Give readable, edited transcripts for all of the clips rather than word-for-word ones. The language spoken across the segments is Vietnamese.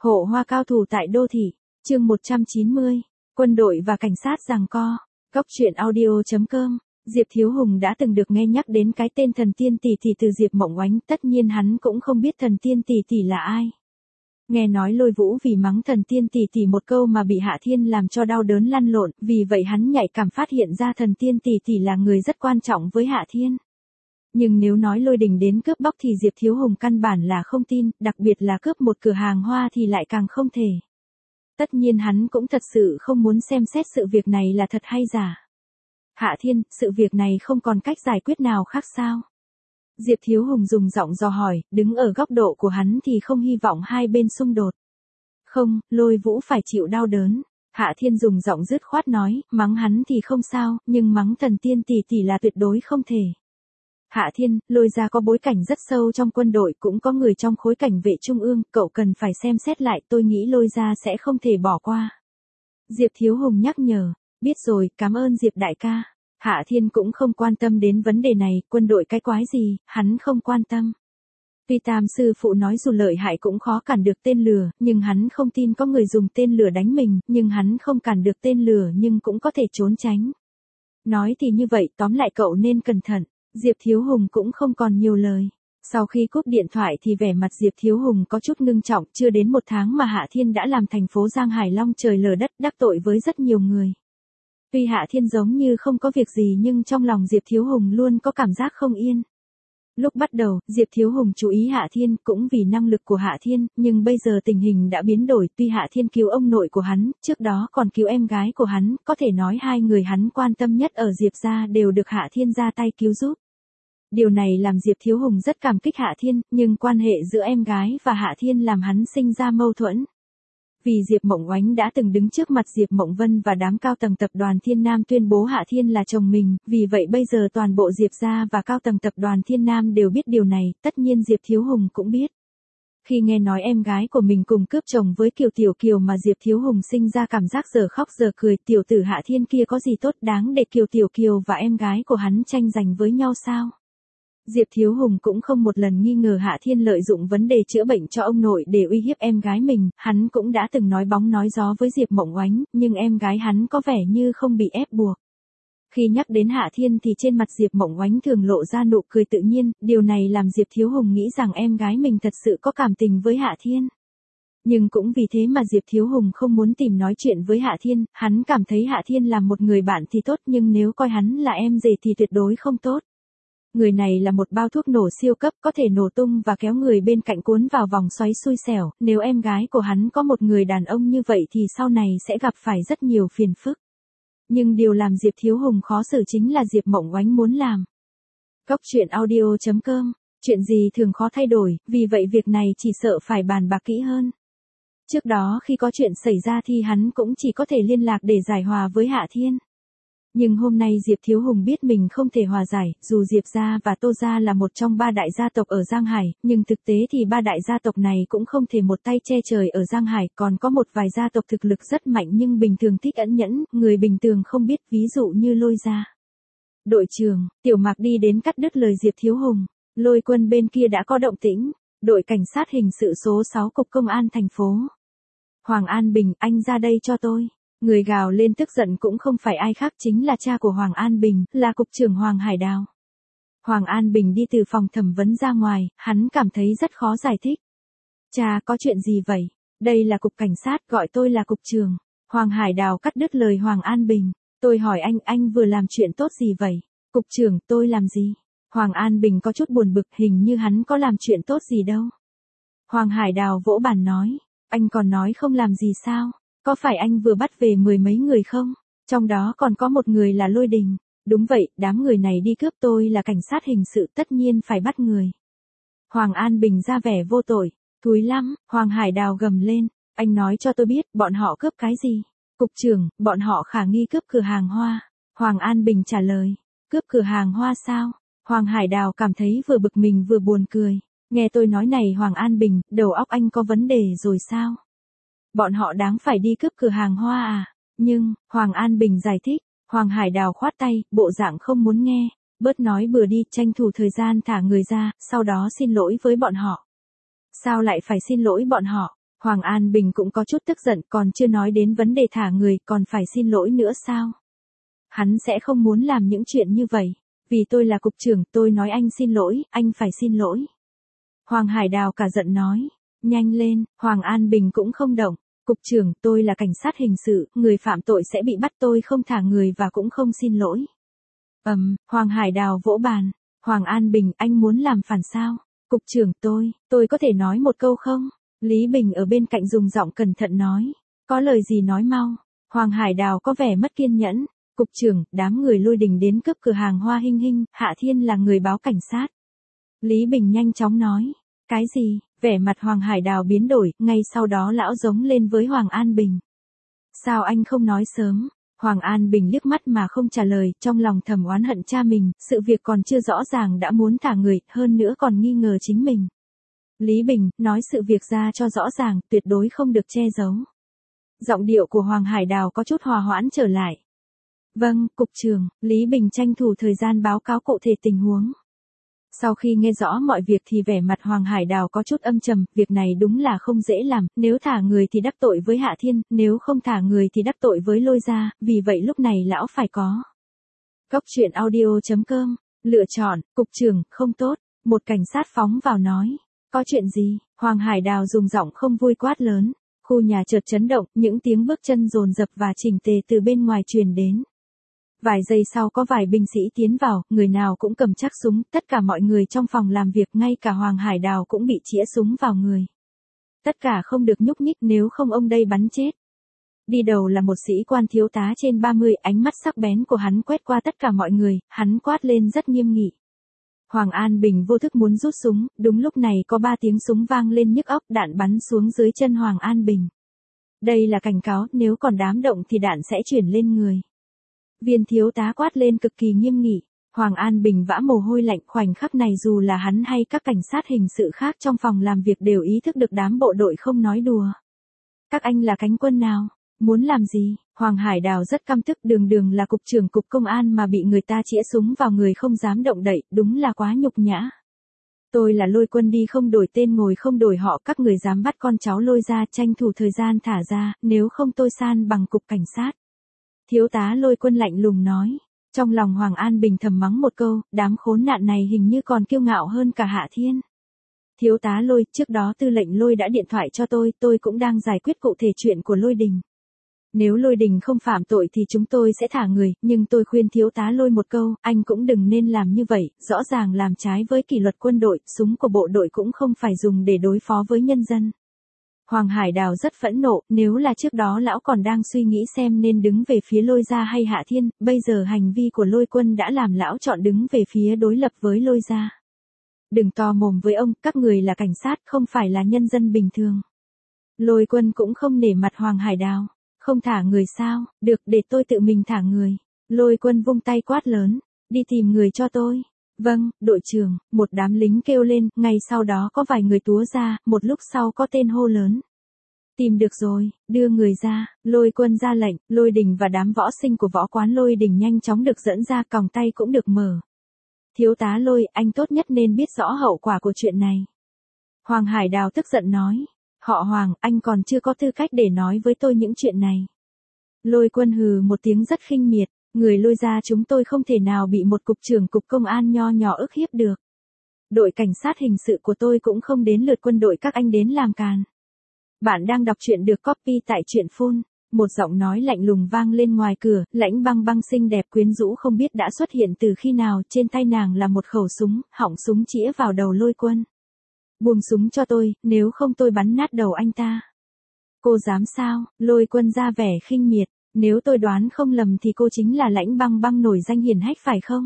Hộ hoa cao thủ tại đô thị, chương 190, quân đội và cảnh sát giằng co. Góc truyện audio.com. Diệp Thiếu Hùng đã từng được nghe nhắc đến cái tên thần tiên tỷ tỷ từ Diệp Mộng Oánh, tất nhiên hắn cũng không biết thần tiên tỷ tỷ là ai. Nghe nói Lôi Vũ vì mắng thần tiên tỷ tỷ một câu mà bị Hạ Thiên làm cho đau đớn lăn lộn, vì vậy hắn nhạy cảm phát hiện ra thần tiên tỷ tỷ là người rất quan trọng với Hạ Thiên. Nhưng nếu nói Lôi Đình đến cướp bóc thì Diệp Thiếu Hùng căn bản là không tin, đặc biệt là cướp một cửa hàng hoa thì lại càng không thể. Tất nhiên hắn cũng thật sự không muốn xem xét sự việc này là thật hay giả. Hạ Thiên, sự việc này không còn cách giải quyết nào khác sao? Diệp Thiếu Hùng dùng giọng dò hỏi, đứng ở góc độ của hắn thì không hy vọng hai bên xung đột. Không, Lôi Vũ phải chịu đau đớn. Hạ Thiên dùng giọng dứt khoát nói, mắng hắn thì không sao, nhưng mắng thần tiên tỷ tỷ là tuyệt đối không thể. Hạ Thiên, Lôi gia có bối cảnh rất sâu trong quân đội, cũng có người trong khối cảnh vệ trung ương, cậu cần phải xem xét lại, tôi nghĩ Lôi gia sẽ không thể bỏ qua. Diệp Thiếu Hùng nhắc nhở, biết rồi, cảm ơn Diệp đại ca. Hạ Thiên cũng không quan tâm đến vấn đề này, quân đội cái quái gì, hắn không quan tâm. Tuy Tam sư phụ nói dù lợi hại cũng khó cản được tên lửa, nhưng hắn không tin có người dùng tên lửa đánh mình, nhưng hắn không cản được tên lửa nhưng cũng có thể trốn tránh. Nói thì như vậy, tóm lại cậu nên cẩn thận. Diệp Thiếu Hùng cũng không còn nhiều lời. Sau khi cúp điện thoại thì vẻ mặt Diệp Thiếu Hùng có chút ngưng trọng, chưa đến một tháng mà Hạ Thiên đã làm thành phố Giang Hải long trời lở đất, đắc tội với rất nhiều người. Tuy Hạ Thiên giống như không có việc gì nhưng trong lòng Diệp Thiếu Hùng luôn có cảm giác không yên. Lúc bắt đầu, Diệp Thiếu Hùng chú ý Hạ Thiên cũng vì năng lực của Hạ Thiên, nhưng bây giờ tình hình đã biến đổi, tuy Hạ Thiên cứu ông nội của hắn, trước đó còn cứu em gái của hắn, có thể nói hai người hắn quan tâm nhất ở Diệp gia đều được Hạ Thiên ra tay cứu giúp. Điều này làm Diệp Thiếu Hùng rất cảm kích Hạ Thiên, nhưng quan hệ giữa em gái và Hạ Thiên làm hắn sinh ra mâu thuẫn. Vì Diệp Mộng Oánh đã từng đứng trước mặt Diệp Mộng Vân và đám cao tầng tập đoàn Thiên Nam tuyên bố Hạ Thiên là chồng mình, vì vậy bây giờ toàn bộ Diệp gia và cao tầng tập đoàn Thiên Nam đều biết điều này, tất nhiên Diệp Thiếu Hùng cũng biết. Khi nghe nói em gái của mình cùng cướp chồng với Kiều Tiểu Kiều mà Diệp Thiếu Hùng sinh ra cảm giác giờ khóc giờ cười, tiểu tử Hạ Thiên kia có gì tốt đáng để Kiều Tiểu Kiều và em gái của hắn tranh giành với nhau sao? Diệp Thiếu Hùng cũng không một lần nghi ngờ Hạ Thiên lợi dụng vấn đề chữa bệnh cho ông nội để uy hiếp em gái mình, hắn cũng đã từng nói bóng nói gió với Diệp Mộng Oánh, nhưng em gái hắn có vẻ như không bị ép buộc. Khi nhắc đến Hạ Thiên thì trên mặt Diệp Mộng Oánh thường lộ ra nụ cười tự nhiên, điều này làm Diệp Thiếu Hùng nghĩ rằng em gái mình thật sự có cảm tình với Hạ Thiên. Nhưng cũng vì thế mà Diệp Thiếu Hùng không muốn tìm nói chuyện với Hạ Thiên, hắn cảm thấy Hạ Thiên là một người bạn thì tốt nhưng nếu coi hắn là em rể thì tuyệt đối không tốt. Người này là một bao thuốc nổ siêu cấp có thể nổ tung và kéo người bên cạnh cuốn vào vòng xoáy xui xẻo, nếu em gái của hắn có một người đàn ông như vậy thì sau này sẽ gặp phải rất nhiều phiền phức. Nhưng điều làm Diệp Thiếu Hùng khó xử chính là Diệp Mộng Oánh muốn làm. Góc truyện audio.com, chuyện gì thường khó thay đổi, vì vậy việc này chỉ sợ phải bàn bạc kỹ hơn. Trước đó khi có chuyện xảy ra thì hắn cũng chỉ có thể liên lạc để giải hòa với Hạ Thiên. Nhưng hôm nay Diệp Thiếu Hùng biết mình không thể hòa giải, dù Diệp gia và Tô gia là một trong ba đại gia tộc ở Giang Hải, nhưng thực tế thì ba đại gia tộc này cũng không thể một tay che trời ở Giang Hải, còn có một vài gia tộc thực lực rất mạnh nhưng bình thường thích ẩn nhẫn, người bình thường không biết, ví dụ như Lôi gia. Đội trưởng, Tiểu Mạc đi đến cắt đứt lời Diệp Thiếu Hùng, Lôi Quân bên kia đã có động tĩnh, đội cảnh sát hình sự số 6 cục công an thành phố. Hoàng An Bình, anh ra đây cho tôi. Người gào lên tức giận cũng không phải ai khác chính là cha của Hoàng An Bình, là cục trưởng Hoàng Hải Đào. Hoàng An Bình đi từ phòng thẩm vấn ra ngoài, hắn cảm thấy rất khó giải thích. Cha, có chuyện gì vậy? Đây là cục cảnh sát, gọi tôi là cục trưởng. Hoàng Hải Đào cắt đứt lời Hoàng An Bình. Tôi hỏi anh vừa làm chuyện tốt gì vậy? Cục trưởng, tôi làm gì? Hoàng An Bình có chút buồn bực, hình như hắn có làm chuyện tốt gì đâu. Hoàng Hải Đào vỗ bàn nói, anh còn nói không làm gì sao? Có phải anh vừa bắt về 10 mấy người không? Trong đó còn có một người là Lôi Đình. Đúng vậy, đám người này đi cướp, tôi là cảnh sát hình sự tất nhiên phải bắt người. Hoàng An Bình ra vẻ vô tội. Thúi lắm, Hoàng Hải Đào gầm lên. Anh nói cho tôi biết, bọn họ cướp cái gì? Cục trưởng, bọn họ khả nghi cướp cửa hàng hoa. Hoàng An Bình trả lời. Cướp cửa hàng hoa sao? Hoàng Hải Đào cảm thấy vừa bực mình vừa buồn cười. Nghe tôi nói này Hoàng An Bình, đầu óc anh có vấn đề rồi sao? Bọn họ đáng phải đi cướp cửa hàng hoa à? Nhưng, Hoàng An Bình giải thích, Hoàng Hải Đào khoát tay, bộ dạng không muốn nghe, bớt nói bừa đi, tranh thủ thời gian thả người ra, sau đó xin lỗi với bọn họ. Sao lại phải xin lỗi bọn họ? Hoàng An Bình cũng có chút tức giận, còn chưa nói đến vấn đề thả người, còn phải xin lỗi nữa sao? Hắn sẽ không muốn làm những chuyện như vậy. Vì tôi là cục trưởng, tôi nói anh xin lỗi, anh phải xin lỗi. Hoàng Hải Đào cả giận nói. Nhanh lên, Hoàng An Bình cũng không động. Cục trưởng, tôi là cảnh sát hình sự, người phạm tội sẽ bị bắt, tôi không thả người và cũng không xin lỗi. Hoàng Hải Đào vỗ bàn. Hoàng An Bình, anh muốn làm phản sao? Cục trưởng, tôi có thể nói một câu không? Lý Bình ở bên cạnh dùng giọng cẩn thận nói. Có lời gì nói mau. Hoàng Hải Đào có vẻ mất kiên nhẫn. Cục trưởng, đám người Lôi Đình đến cướp cửa hàng Hoa Hinh Hinh, Hạ Thiên là người báo cảnh sát. Lý Bình nhanh chóng nói. Cái gì? Vẻ mặt Hoàng Hải Đào biến đổi, ngay sau đó lão giống lên với Hoàng An Bình. Sao anh không nói sớm? Hoàng An Bình liếc mắt mà không trả lời, trong lòng thầm oán hận cha mình, sự việc còn chưa rõ ràng đã muốn thả người, hơn nữa còn nghi ngờ chính mình. Lý Bình, nói sự việc ra cho rõ ràng, tuyệt đối không được che giấu. Giọng điệu của Hoàng Hải Đào có chút hòa hoãn trở lại. Vâng, cục trưởng, Lý Bình tranh thủ thời gian báo cáo cụ thể tình huống. Sau khi nghe rõ mọi việc thì vẻ mặt Hoàng Hải Đào có chút âm trầm, việc này đúng là không dễ làm, nếu thả người thì đắc tội với Hạ Thiên, nếu không thả người thì đắc tội với Lôi Gia, vì vậy lúc này lão phải có. Góc truyện audio.com, lựa chọn, cục trưởng, không tốt, một cảnh sát phóng vào nói. Có chuyện gì? Hoàng Hải Đào dùng giọng không vui quát lớn. Khu nhà chợt chấn động, những tiếng bước chân dồn dập và chỉnh tề từ bên ngoài truyền đến. Vài giây sau có vài binh sĩ tiến vào, người nào cũng cầm chắc súng, tất cả mọi người trong phòng làm việc, ngay cả Hoàng Hải Đào cũng bị chĩa súng vào người. Tất cả không được nhúc nhích, nếu không ông đây bắn chết. Đi đầu là một sĩ quan thiếu tá trên 30, ánh mắt sắc bén của hắn quét qua tất cả mọi người, hắn quát lên rất nghiêm nghị. Hoàng An Bình vô thức muốn rút súng, đúng lúc này có 3 tiếng súng vang lên nhức óc, đạn bắn xuống dưới chân Hoàng An Bình. Đây là cảnh cáo, nếu còn dám động thì đạn sẽ chuyển lên người. Viên thiếu tá quát lên cực kỳ nghiêm nghị. Hoàng An Bình vã mồ hôi lạnh, khoảnh khắc này dù là hắn hay các cảnh sát hình sự khác trong phòng làm việc đều ý thức được đám bộ đội không nói đùa. Các anh là cánh quân nào? Muốn làm gì? Hoàng Hải Đào rất căm tức, đường là cục trưởng cục công an mà bị người ta chĩa súng vào người không dám động đậy, đúng là quá nhục nhã. Tôi là Lôi Quân, đi không đổi tên ngồi không đổi họ, các người dám bắt con cháu Lôi ra, tranh thủ thời gian thả ra, nếu không tôi san bằng cục cảnh sát. Thiếu tá Lôi Quân lạnh lùng nói. Trong lòng Hoàng An Bình thầm mắng một câu, đám khốn nạn này hình như còn kiêu ngạo hơn cả Hạ Thiên. Thiếu tá Lôi, trước đó tư lệnh Lôi đã điện thoại cho tôi cũng đang giải quyết cụ thể chuyện của Lôi Đình. Nếu Lôi Đình không phạm tội thì chúng tôi sẽ thả người, nhưng tôi khuyên thiếu tá Lôi một câu, anh cũng đừng nên làm như vậy, rõ ràng làm trái với kỷ luật quân đội, súng của bộ đội cũng không phải dùng để đối phó với nhân dân. Hoàng Hải Đào rất phẫn nộ, nếu là trước đó lão còn đang suy nghĩ xem nên đứng về phía Lôi Gia hay Hạ Thiên, bây giờ hành vi của Lôi Quân đã làm lão chọn đứng về phía đối lập với Lôi Gia. Đừng to mồm với ông, các người là cảnh sát, không phải là nhân dân bình thường. Lôi Quân cũng không nể mặt Hoàng Hải Đào. Không thả người sao? Được, để tôi tự mình thả người. Lôi Quân vung tay quát lớn. Đi tìm người cho tôi. Vâng, đội trưởng, một đám lính kêu lên, ngay sau đó có vài người túa ra, một lúc sau có tên hô lớn. Tìm được rồi, đưa người ra. Lôi Quân ra lệnh, Lôi Đình và đám võ sinh của võ quán Lôi Đình nhanh chóng được dẫn ra, còng tay cũng được mở. Thiếu tá Lôi, anh tốt nhất nên biết rõ hậu quả của chuyện này. Hoàng Hải Đào tức giận nói. Họ Hoàng, anh còn chưa có tư cách để nói với tôi những chuyện này. Lôi Quân hừ một tiếng rất khinh miệt, người Lôi ra chúng tôi không thể nào bị một cục trưởng cục công an nho nhỏ ức hiếp được. Đội cảnh sát hình sự của tôi cũng không đến lượt quân đội các anh đến làm càn. Bạn đang đọc truyện được copy tại truyện phun. Một giọng nói lạnh lùng vang lên ngoài cửa, Lãnh Băng Băng xinh đẹp quyến rũ không biết đã xuất hiện từ khi nào, trên tay nàng là một khẩu súng, họng súng chĩa vào đầu Lôi Quân. Buông súng cho tôi, nếu không tôi bắn nát đầu anh ta. Cô dám sao? Lôi Quân ra vẻ khinh miệt, nếu tôi đoán không lầm thì cô chính là Lãnh Băng Băng nổi danh hiển hách phải không?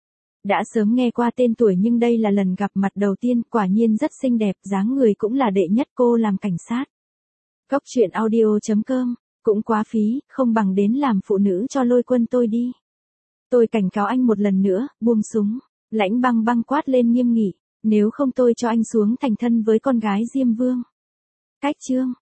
Đã sớm nghe qua tên tuổi nhưng đây là lần gặp mặt đầu tiên, quả nhiên rất xinh đẹp, dáng người cũng là đệ nhất, cô làm cảnh sát. Góc truyện audio.com, cũng quá phí, không bằng đến làm phụ nữ cho Lôi Quân tôi đi. Tôi cảnh cáo anh một lần nữa, buông súng. Lãnh Băng Băng quát lên nghiêm nghị. Nếu không tôi cho anh xuống thành thân với con gái Diêm Vương. Cách chương.